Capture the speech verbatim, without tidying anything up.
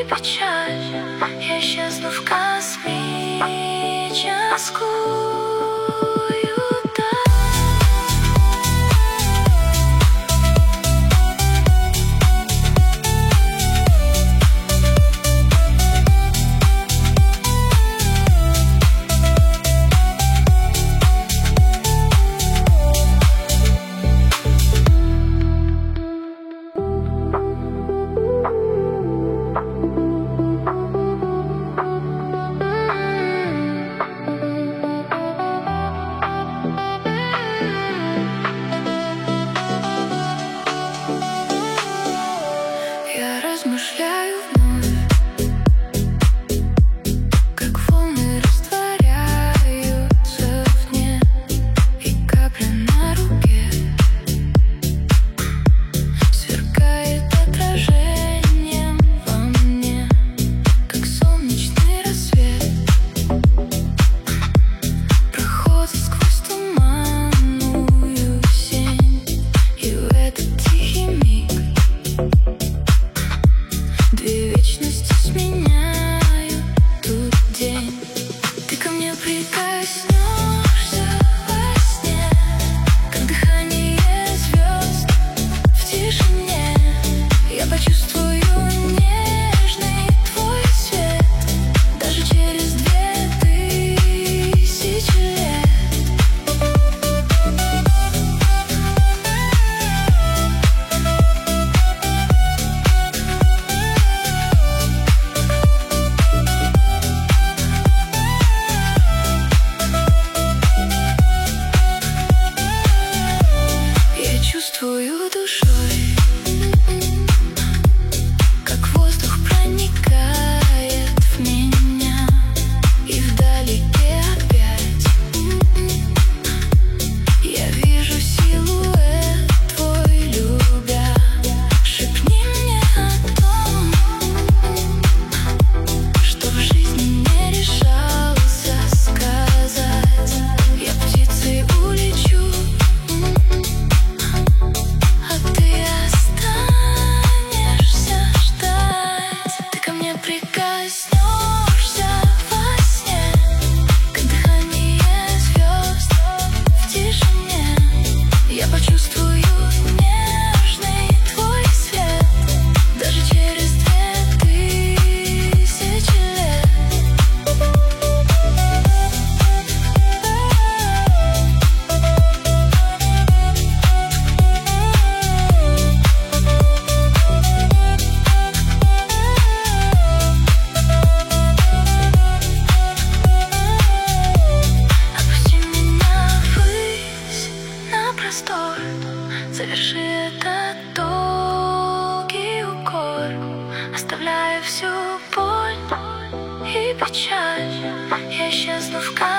печаль. Я исчезну в космическую размышляю вновь, как волны растворяются в дне, и капля на руке сверкает отражением во мне, как солнечный рассвет проходит сквозь туманную сень, и в этот тихий миг две вечности сменяют тут день. Ты ко мне прикоснешься во сне, как дыхание звезд в тишине. Я почувствую нежный твой свет даже через две тысячи лет. Чувствую душой, как воздух проникает в меня, и вдалеке опять я вижу силуэт твой, любя. Шепни мне о том, что в жизни не решался сказать. Я птицей улечу, прикоснешься во сне, как дыхание звезд в тишине. Я почувствую нежный твой свет даже через две тысячи лет. Заверши этот долгий укор, оставляя всю боль и печаль. Я исчезну в